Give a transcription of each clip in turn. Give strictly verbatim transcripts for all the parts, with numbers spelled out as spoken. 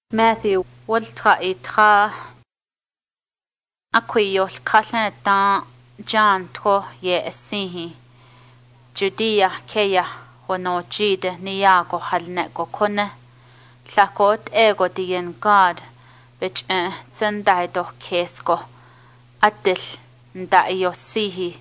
Matthew waltra itra aquio kalenta John tro ye esihi Judea keya wono jide niyago halne go kone lakot ego dien God bich eh zendai do kesko atil nda yo sihi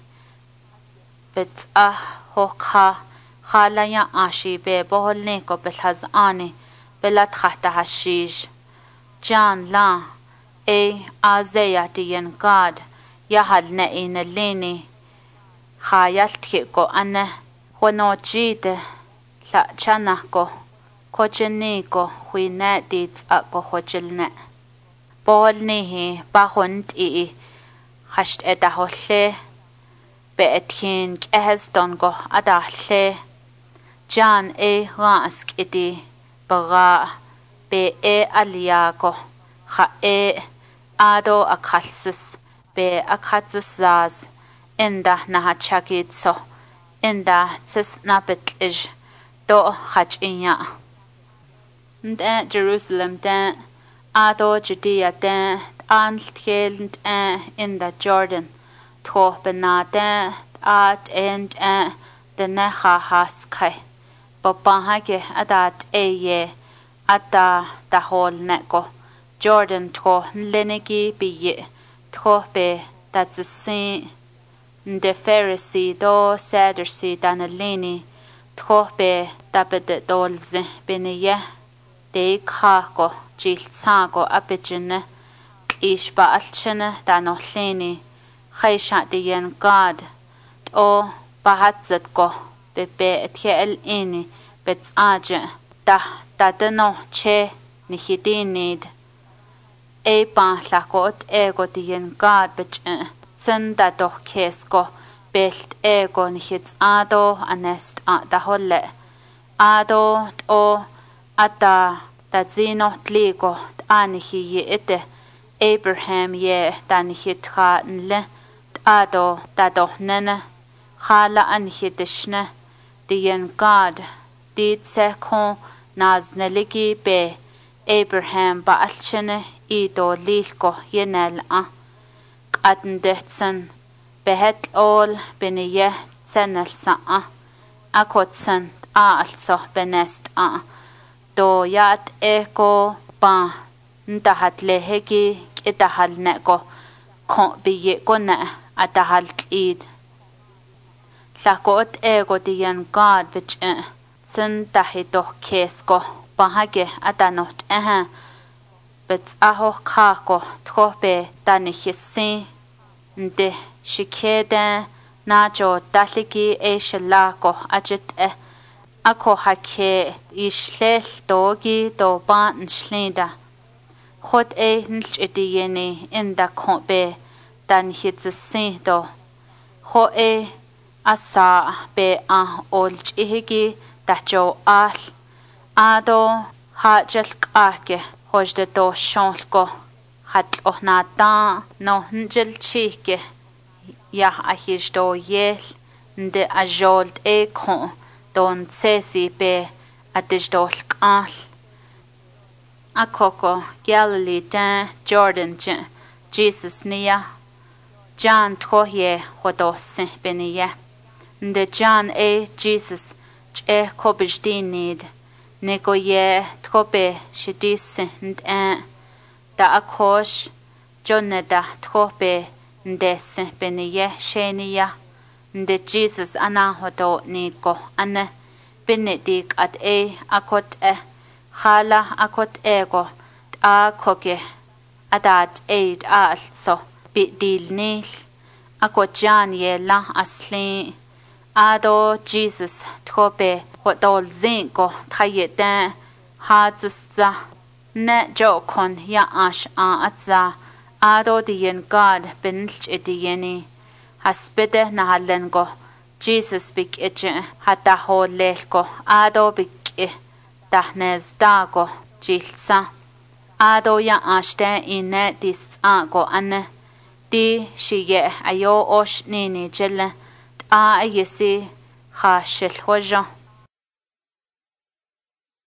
bit ah hokha khalaya ashi be boholne ko belhaz ani belat khata hashish John la e Isaiah dien God yahal ne in lini khayalt ko ane wono jide la chana ko kocheni ko huine dit ako hojilne bolni hi bahont i hasht edaholle be ethin ehston go adahle John e rask idi baga be e aliago kha e ado akhalsis be akhatzas inda nahachakit so inda tsis nabetlij do khachinya nda Jerusalem da ado Judea da antkel inda Jordan tro benada at and the neha haskai babahage adat eye ata da hol neko Jordan tro lenegi biye tro be that's the same the Pharisee do Sadducee danalini tro be dabede dolze beniye de khako jiltsago apijene ishba alchene danolini khaysha diyen God o bahatzet go bebe etkel ini bets aje da dadeno che nihidinid e pa lakot ego diyen God bech senda do kesko belt ego nihits ado anest da holle ado o ata tazino tligo anihi ete Abraham ye danihit kha nle ado dado nene khala anhitishne diyen God dit sekho nazneligi be Abraham ba alchene ido lilko yenel a qadndetsen behet ol beniye senel sa a akotsen a also benest a do yat eko ba ndahat lehegi idahal neko ko biye kone adahal id lakot ego diyen God bich sen tahito kesko bahage adanot eh bits aho khako trope danihisi nde shikede najo daliki e shlako ajit e ako hake ishlel dogi do ban shlida khot e nchidiyeni inda khobe danihitsi do kho e asa be a olchihigi dacho al ado hajel kake hojde do shonko hat ohnata no njel chike ya ahishdo yel nde ajold e kho don sesi be adishdo al akoko Galilee da Jordan Jesus niya John troye hodose beniye nde John e Jesus e kobijdinid neko ye trope shidis nde da akosh joneda trope ndes beniye sheniya nde Jesus ana hodo niko ane benedik at e akot e khala akot ego a koke adat eid also bidil nil akot John yela asli ado Jesus trope hodol zinko thayeta hazza ne jokon ya ash a atza ado dien God binch edieni haspede nahalengo Jesus bik eche hata holelko ado bik dahnez dago jilsa ado ya ashte ine dis ago ane di shiye ayo osh nini jelle a yesi khashel hoja